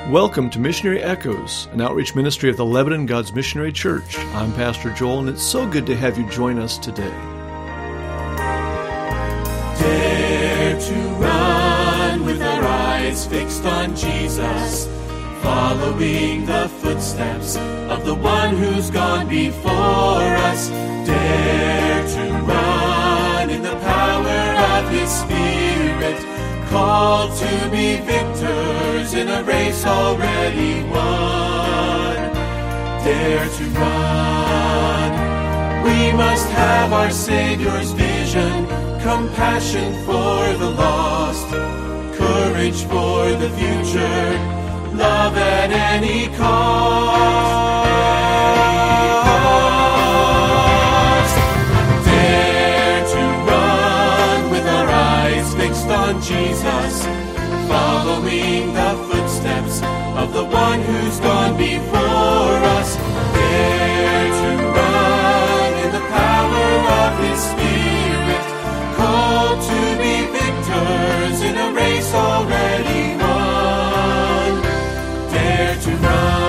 Welcome to Missionary Echoes, an outreach ministry of the Lebanon God's Missionary Church. I'm Pastor Joel, and it's so good to have you join us today. Dare to run with our eyes fixed on Jesus, following the footsteps of the one who's gone before us. Dare to run in the power of His Spirit, called to be victors in a race already won. Dare to run. We must have our Savior's vision, compassion for the lost, courage for the future, love at any cost. Dare to run with our eyes fixed on Jesus, following the footsteps of the one who's gone before us. Dare to run in the power of His Spirit, called to be victors in a race already won. Dare to run.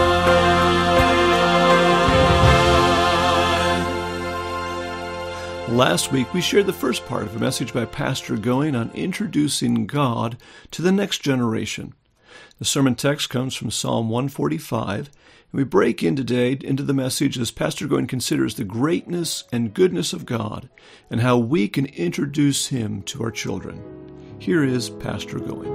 Last week, we shared the first part of a message by Pastor Going on introducing God to the next generation. The sermon text comes from Psalm 145, and we break in today into the message as Pastor Going considers the greatness and goodness of God and how we can introduce Him to our children. Here is Pastor Going.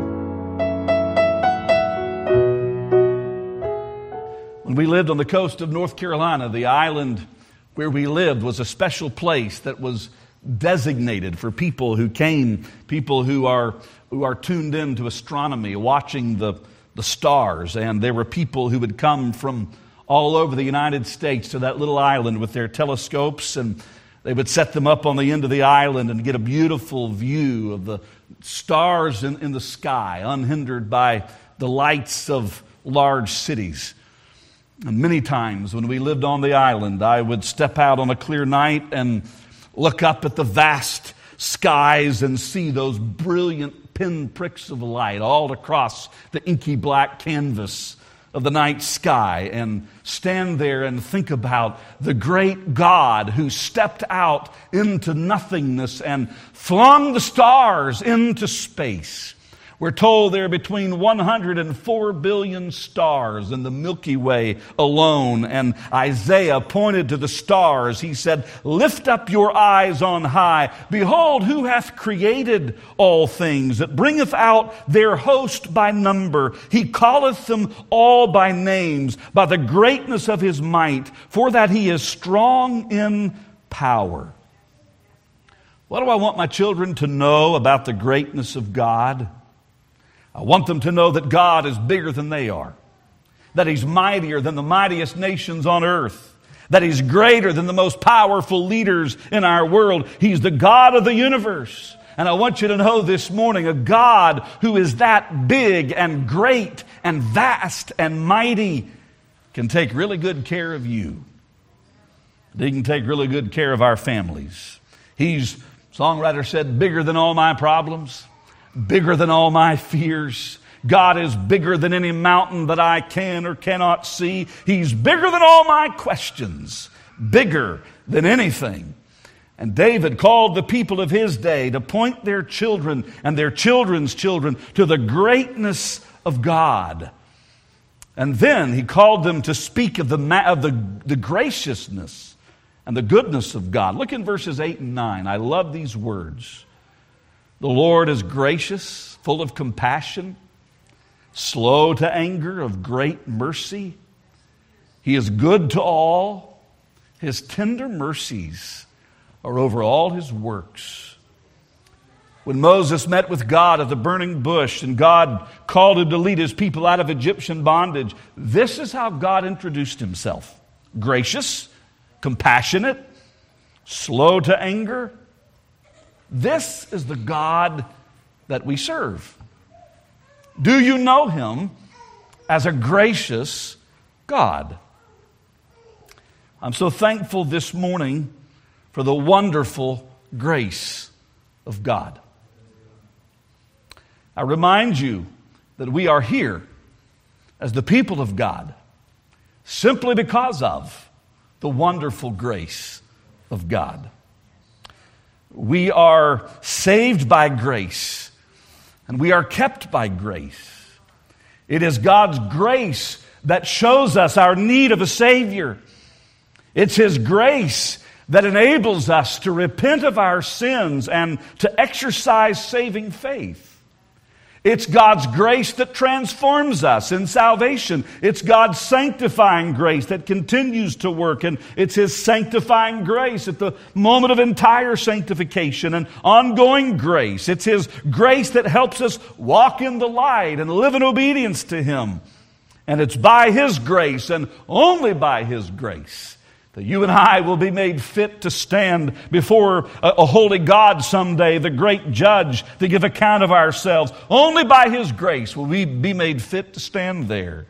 When we lived on the coast of North Carolina, the island where we lived was a special place that was designated for people who came, people who are tuned in to astronomy, watching the stars. And there were people who would come from all over the United States to that little island with their telescopes, and they would set them up on the end of the island and get a beautiful view of the stars in the sky, unhindered by the lights of large cities. And many times when we lived on the island, I would step out on a clear night and look up at the vast skies and see those brilliant pinpricks of light all across the inky black canvas of the night sky, and stand there and think about the great God who stepped out into nothingness and flung the stars into space. We're told there are between 104 billion stars in the Milky Way alone. And Isaiah pointed to the stars. He said, "Lift up your eyes on high. Behold, who hath created all things, that bringeth out their host by number. He calleth them all by names, by the greatness of His might, for that He is strong in power." What do I want my children to know about the greatness of God? I want them to know that God is bigger than they are, that He's mightier than the mightiest nations on earth, that He's greater than the most powerful leaders in our world. He's the God of the universe. And I want you to know this morning, a God who is that big and great and vast and mighty can take really good care of you. He can take really good care of our families. He's, songwriter said, bigger than all my problems, bigger than all my fears. God is bigger than any mountain that I can or cannot see. He's bigger than all my questions, bigger than anything. And David called the people of his day to point their children and their children's children to the greatness of God. And then he called them to speak of the graciousness and the goodness of God. Look in verses 8 and 9. I love these words. The Lord is gracious, full of compassion, slow to anger, of great mercy. He is good to all. His tender mercies are over all His works. When Moses met with God at the burning bush and God called him to lead His people out of Egyptian bondage, this is how God introduced Himself. Gracious, compassionate, slow to anger. This is the God that we serve. Do you know Him as a gracious God? I'm so thankful this morning for the wonderful grace of God. I remind you that we are here as the people of God simply because of the wonderful grace of God. We are saved by grace, and we are kept by grace. It is God's grace that shows us our need of a Savior. It's His grace that enables us to repent of our sins and to exercise saving faith. It's God's grace that transforms us in salvation. It's God's sanctifying grace that continues to work, and it's His sanctifying grace at the moment of entire sanctification and ongoing grace. It's His grace that helps us walk in the light and live in obedience to Him. And it's by His grace and only by His grace that you and I will be made fit to stand before a holy God someday, the great judge, to give account of ourselves. Only by His grace will we be made fit to stand there.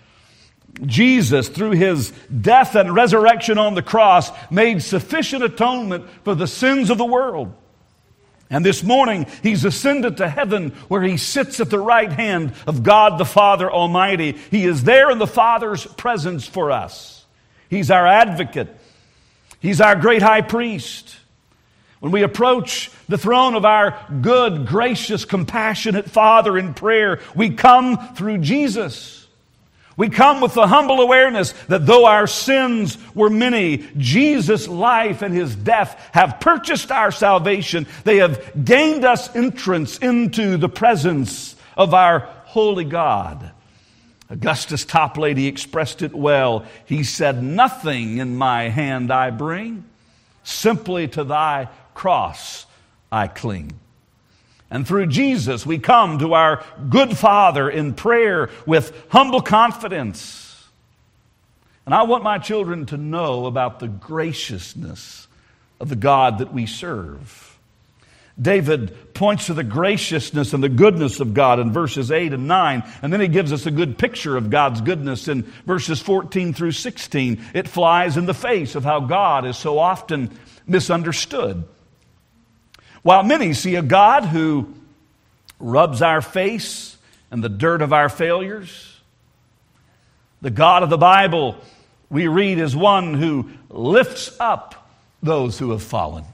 Jesus, through His death and resurrection on the cross, made sufficient atonement for the sins of the world. And this morning, He's ascended to heaven where He sits at the right hand of God the Father Almighty. He is there in the Father's presence for us. He's our advocate. He's our great high priest. When we approach the throne of our good, gracious, compassionate Father in prayer, we come through Jesus. We come with the humble awareness that though our sins were many, Jesus' life and His death have purchased our salvation. They have gained us entrance into the presence of our holy God. Augustus Toplady expressed it well. He said, "Nothing in my hand I bring, simply to thy cross I cling." And through Jesus, we come to our good Father in prayer with humble confidence. And I want my children to know about the graciousness of the God that we serve. David points to the graciousness and the goodness of God in verses 8 and 9, and then he gives us a good picture of God's goodness in verses 14 through 16. It flies in the face of how God is so often misunderstood. While many see a God who rubs our face in the dirt of our failures, the God of the Bible, we read, is one who lifts up those who have fallen.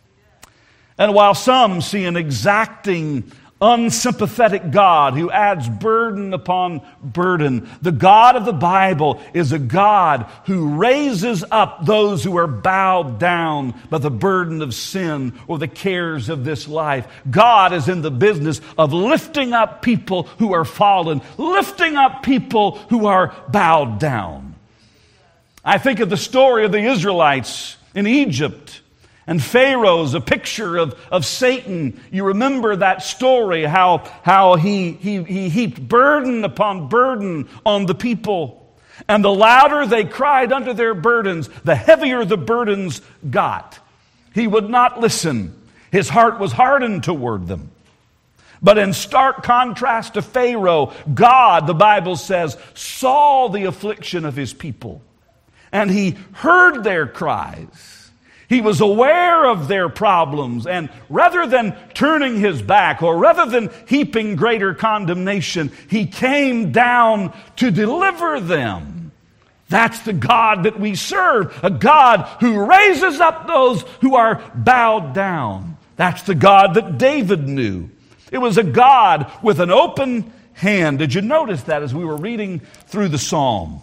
And while some see an exacting, unsympathetic God who adds burden upon burden, the God of the Bible is a God who raises up those who are bowed down by the burden of sin or the cares of this life. God is in the business of lifting up people who are fallen, lifting up people who are bowed down. I think of the story of the Israelites in Egypt. And Pharaoh's a picture of Satan. You remember that story, how he heaped burden upon burden on the people. And the louder they cried under their burdens, the heavier the burdens got. He would not listen. His heart was hardened toward them. But in stark contrast to Pharaoh, God, the Bible says, saw the affliction of His people. And He heard their cries. He was aware of their problems, and rather than turning His back or rather than heaping greater condemnation, He came down to deliver them. That's the God that we serve, a God who raises up those who are bowed down. That's the God that David knew. It was a God with an open hand. Did you notice that as we were reading through the psalm?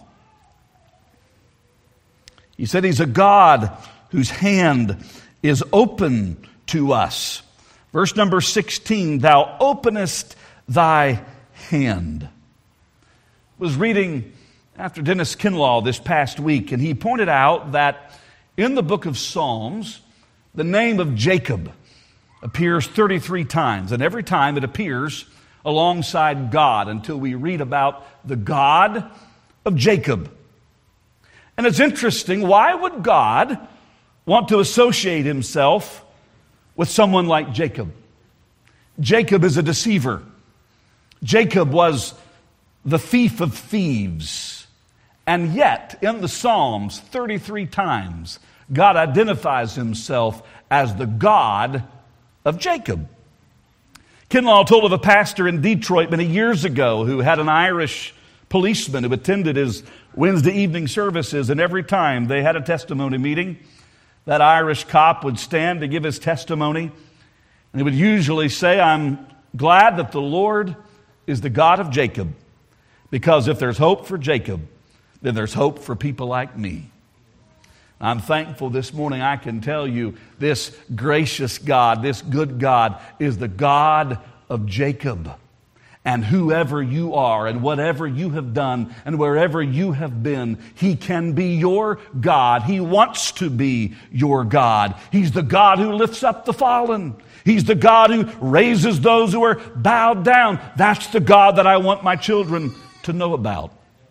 He said He's a God whose hand is open to us. Verse number 16, thou openest thy hand. I was reading after Dennis Kinlaw this past week, and he pointed out that in the book of Psalms, the name of Jacob appears 33 times, and every time it appears alongside God until we read about the God of Jacob. And it's interesting, why would God want to associate Himself with someone like Jacob? Jacob is a deceiver. Jacob was the thief of thieves. And yet, in the Psalms, 33 times, God identifies Himself as the God of Jacob. Kinlaw told of a pastor in Detroit many years ago who had an Irish policemen who attended his Wednesday evening services, and every time they had a testimony meeting, that Irish cop would stand to give his testimony, and he would usually say, "I'm glad that the Lord is the God of Jacob, because if there's hope for Jacob, then there's hope for people like me." I'm thankful this morning I can tell you this gracious God, this good God, is the God of Jacob. And whoever you are and whatever you have done and wherever you have been, He can be your God. He wants to be your God. He's the God who lifts up the fallen. He's the God who raises those who are bowed down. That's the God that I want my children to know about.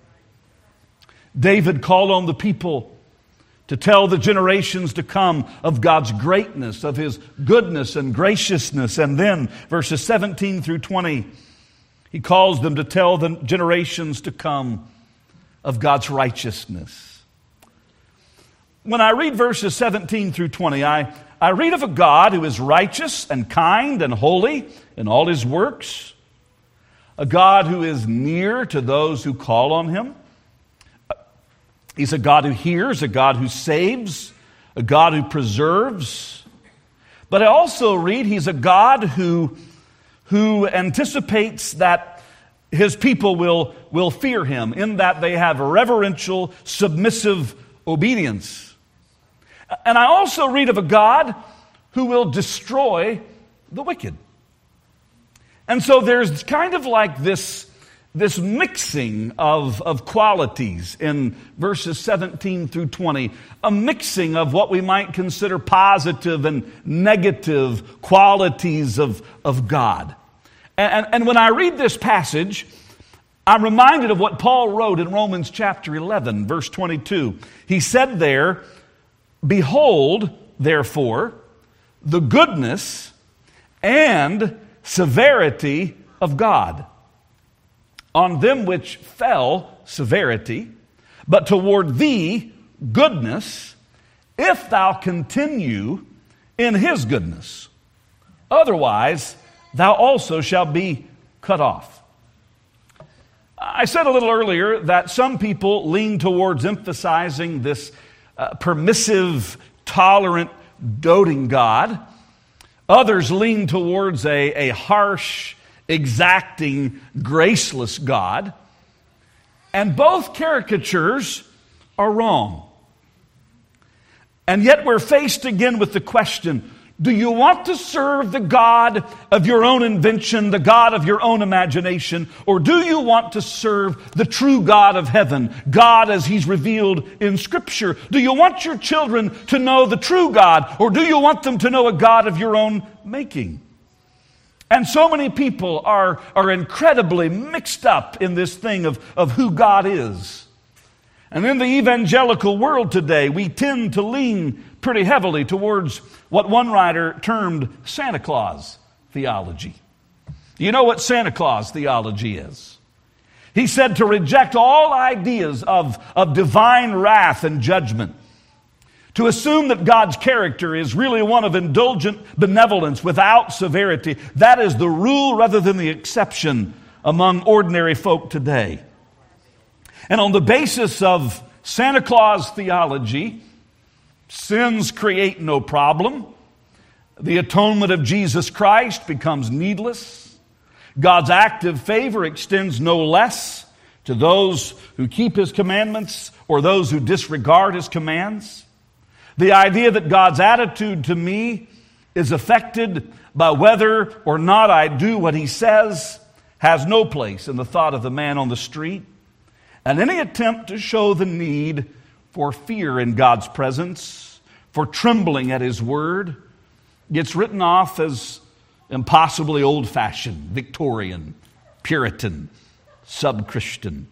David called on the people to tell the generations to come of God's greatness, of His goodness and graciousness. And then verses 17 through 20, he calls them to tell the generations to come of God's righteousness. When I read verses 17 through 20, I read of a God who is righteous and kind and holy in all His works, a God who is near to those who call on Him. He's a God who hears, a God who saves, a God who preserves. But I also read He's a God who anticipates that His people will fear Him, in that they have reverential, submissive obedience. And I also read of a God who will destroy the wicked. And so there's kind of like this mixing of qualities in verses 17 through 20, a mixing of what we might consider positive and negative qualities of God. And when I read this passage, I'm reminded of what Paul wrote in Romans chapter 11, verse 22. He said there, "Behold, therefore, the goodness and severity of God. On them which fell severity, but toward thee goodness, if thou continue in His goodness. Otherwise, thou also shalt be cut off." I said a little earlier that some people lean towards emphasizing this permissive, tolerant, doting God. Others lean towards a harsh, exacting, graceless God. And both caricatures are wrong. And yet we're faced again with the question, do you want to serve the God of your own invention, the God of your own imagination, or do you want to serve the true God of heaven, God as He's revealed in Scripture? Do you want your children to know the true God, or do you want them to know a God of your own making? And so many people are incredibly mixed up in this thing of who God is. And in the evangelical world today, we tend to lean pretty heavily towards what one writer termed Santa Claus theology. You know what Santa Claus theology is? He said to reject all ideas of divine wrath and judgment, to assume that God's character is really one of indulgent benevolence without severity. That is the rule rather than the exception among ordinary folk today. And on the basis of Santa Claus theology, sins create no problem. The atonement of Jesus Christ becomes needless. God's active favor extends no less to those who keep His commandments or those who disregard His commands. The idea that God's attitude to me is affected by whether or not I do what He says has no place in the thought of the man on the street. And any attempt to show the need for fear in God's presence, for trembling at His word, gets written off as impossibly old-fashioned, Victorian, Puritan, sub-Christian.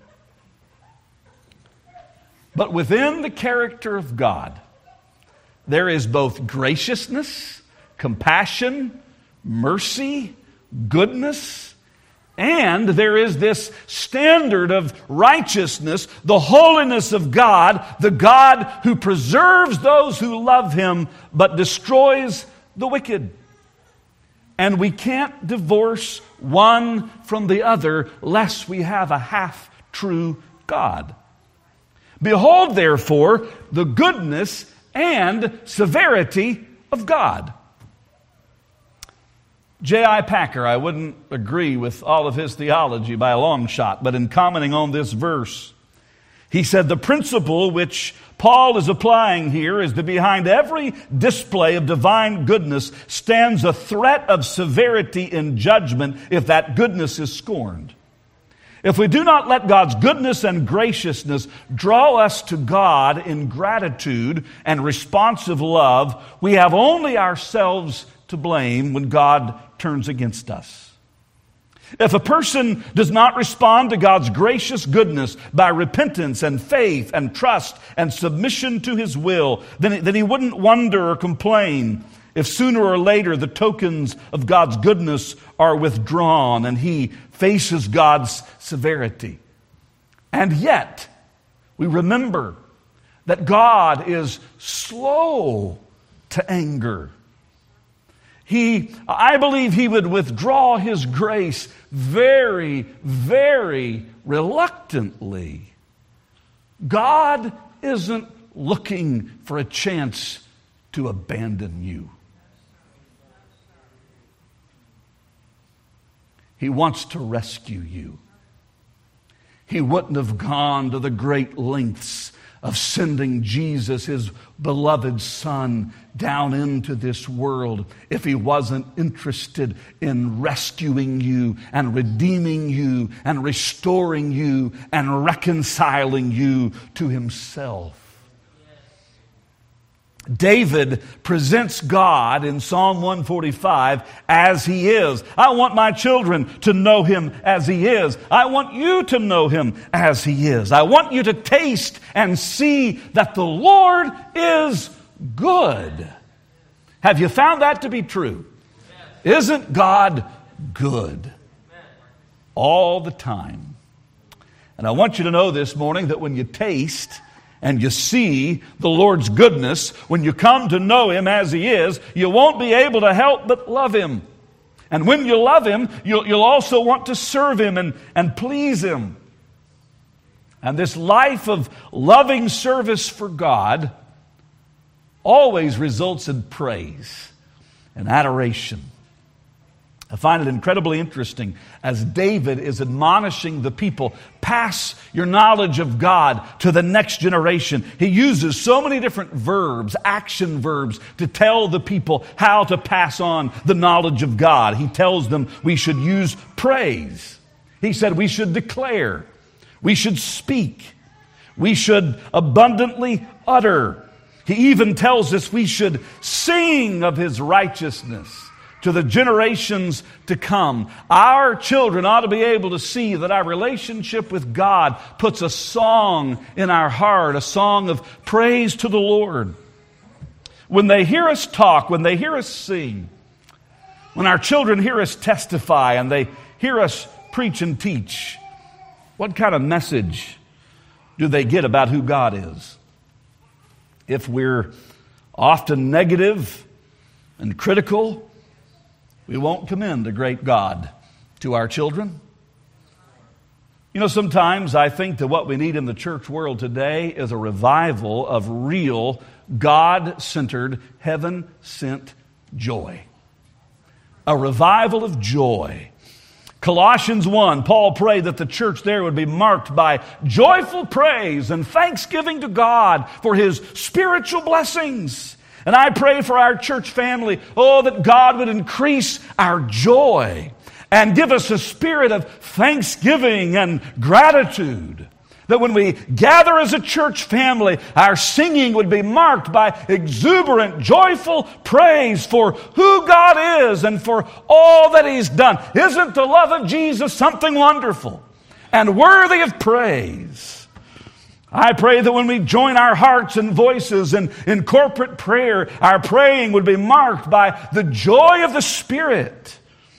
But within the character of God, there is both graciousness, compassion, mercy, goodness, and there is this standard of righteousness, the holiness of God, the God who preserves those who love Him but destroys the wicked. And we can't divorce one from the other lest we have a half true God. Behold, therefore, the goodness and severity of God. J.I. Packer, I wouldn't agree with all of his theology by a long shot, but in commenting on this verse, he said the principle which Paul is applying here is that behind every display of divine goodness stands a threat of severity in judgment if that goodness is scorned. If we do not let God's goodness and graciousness draw us to God in gratitude and responsive love, we have only ourselves to blame when God turns against us. If a person does not respond to God's gracious goodness by repentance and faith and trust and submission to His will, then he wouldn't wonder or complain if sooner or later the tokens of God's goodness are withdrawn and he faces God's severity. And yet, we remember that God is slow to anger. I believe He would withdraw His grace very, very reluctantly. God isn't looking for a chance to abandon you. He wants to rescue you. He wouldn't have gone to the great lengths of sending Jesus, His beloved Son, down into this world if He wasn't interested in rescuing you and redeeming you and restoring you and reconciling you to Himself. David presents God in Psalm 145 as He is. I want my children to know Him as He is. I want you to know Him as He is. I want you to taste and see that the Lord is good. Have you found that to be true? Isn't God good? All the time. And I want you to know this morning that when you taste and you see the Lord's goodness, when you come to know Him as He is, you won't be able to help but love Him. And when you love Him, you'll also want to serve Him and please Him. And this life of loving service for God always results in praise and adoration. I find it incredibly interesting as David is admonishing the people, pass your knowledge of God to the next generation. He uses so many different verbs, action verbs, to tell the people how to pass on the knowledge of God. He tells them we should use praise. He said we should declare. We should speak. We should abundantly utter. He even tells us we should sing of His righteousness to the generations to come. Our children ought to be able to see that our relationship with God puts a song in our heart, a song of praise to the Lord. When they hear us talk, when they hear us sing, when our children hear us testify and they hear us preach and teach, what kind of message do they get about who God is? If we're often negative and critical, we won't commend a great God to our children. You know, sometimes I think that what we need in the church world today is a revival of real, God-centered, heaven-sent joy. A revival of joy. Colossians 1, Paul prayed that the church there would be marked by joyful praise and thanksgiving to God for His spiritual blessings. And I pray for our church family, that God would increase our joy and give us a spirit of thanksgiving and gratitude. That when we gather as a church family, our singing would be marked by exuberant, joyful praise for who God is and for all that He's done. Isn't the love of Jesus something wonderful and worthy of praise? I pray that when we join our hearts and voices in corporate prayer, our praying would be marked by the joy of the Spirit.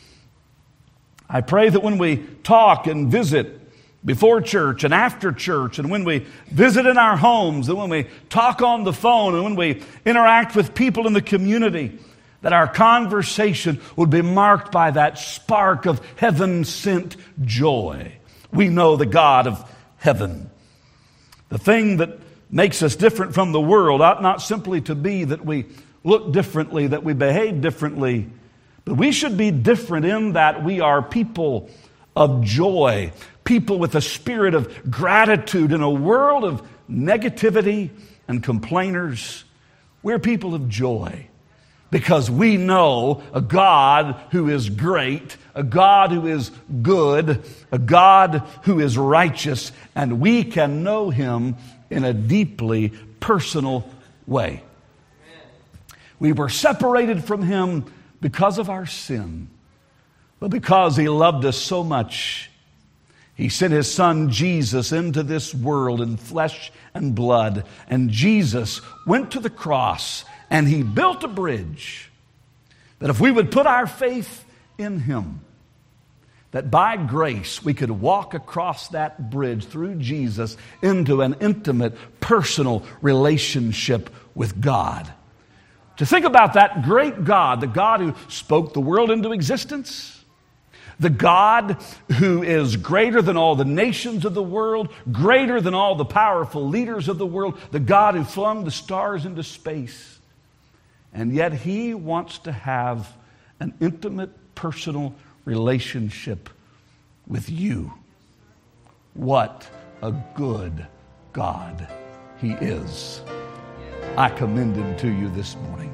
I pray that when we talk and visit before church and after church, and when we visit in our homes, and when we talk on the phone, and when we interact with people in the community, that our conversation would be marked by that spark of heaven-sent joy. We know the God of heaven. The thing that makes us different from the world ought not simply to be that we look differently, that we behave differently, but we should be different in that we are people of joy, people with a spirit of gratitude in a world of negativity and complainers. We're people of joy because we know a God who is great, a God who is good, a God who is righteous, and we can know Him in a deeply personal way. We were separated from Him because of our sin, but because He loved us so much, He sent His Son Jesus into this world in flesh and blood. And Jesus went to the cross and He built a bridge that if we would put our faith in Him, that by grace we could walk across that bridge through Jesus into an intimate, personal relationship with God. To think about that great God, the God who spoke the world into existence, the God who is greater than all the nations of the world, greater than all the powerful leaders of the world, the God who flung the stars into space. And yet He wants to have an intimate, personal relationship with you. What a good God He is. I commend Him to you this morning.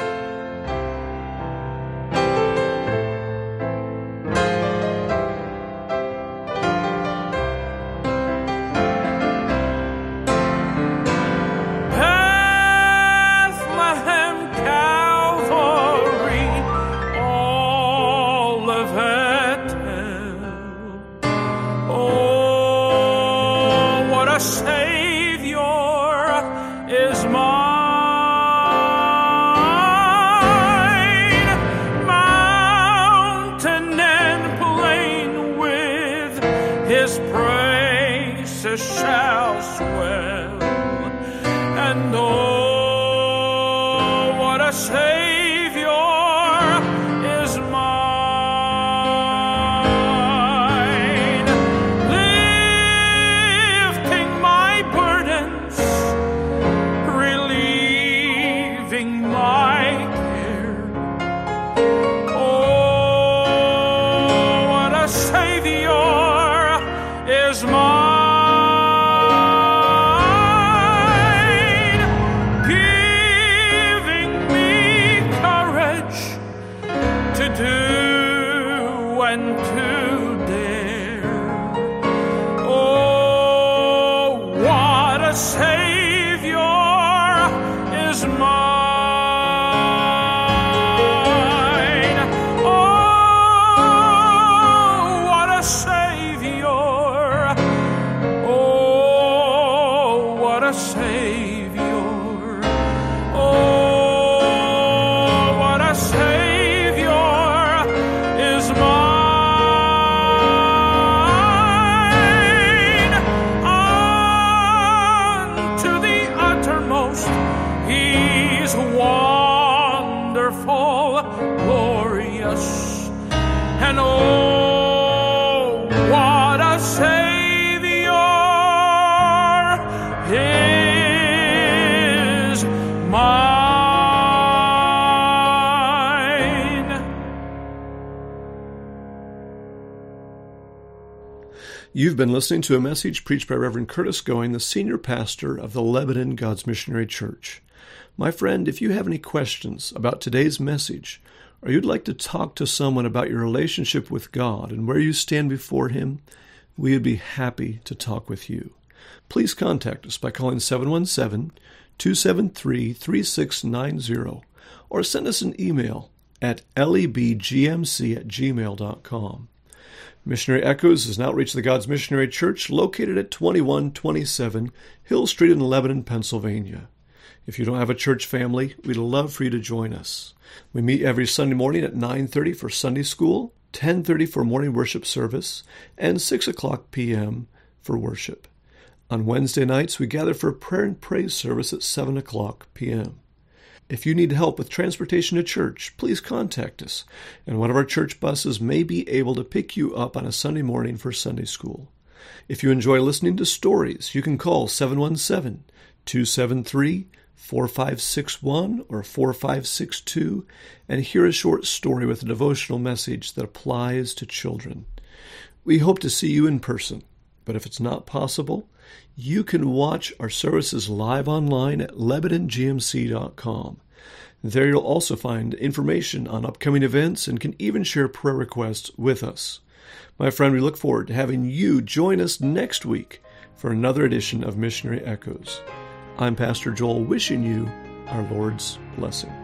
You've been listening to a message preached by Reverend Curtis Going, the senior pastor of the Lebanon God's Missionary Church. My friend, if you have any questions about today's message, or you'd like to talk to someone about your relationship with God and where you stand before Him, we would be happy to talk with you. Please contact us by calling 717-273-3690 or send us an email at lebgmc@gmail.com. Missionary Echoes is an outreach of the God's Missionary Church located at 2127 Hill Street in Lebanon, Pennsylvania. If you don't have a church family, we'd love for you to join us. We meet every Sunday morning at 9:30 for Sunday school, 10:30 for morning worship service, and 6 o'clock p.m. for worship. On Wednesday nights, we gather for a prayer and praise service at 7 o'clock p.m. If you need help with transportation to church, please contact us, and one of our church buses may be able to pick you up on a Sunday morning for Sunday school. If you enjoy listening to stories, you can call 717-273-4561 or 4562 and hear a short story with a devotional message that applies to children. We hope to see you in person, but if it's not possible, you can watch our services live online at LebanonGMC.com. There you'll also find information on upcoming events and can even share prayer requests with us. My friend, we look forward to having you join us next week for another edition of Missionary Echoes. I'm Pastor Joel, wishing you our Lord's blessing.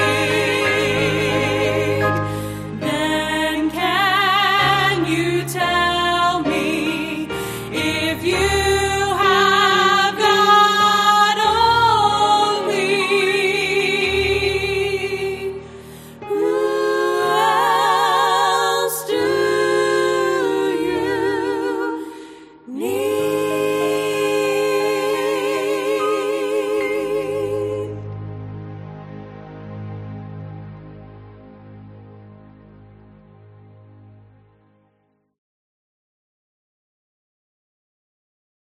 Tell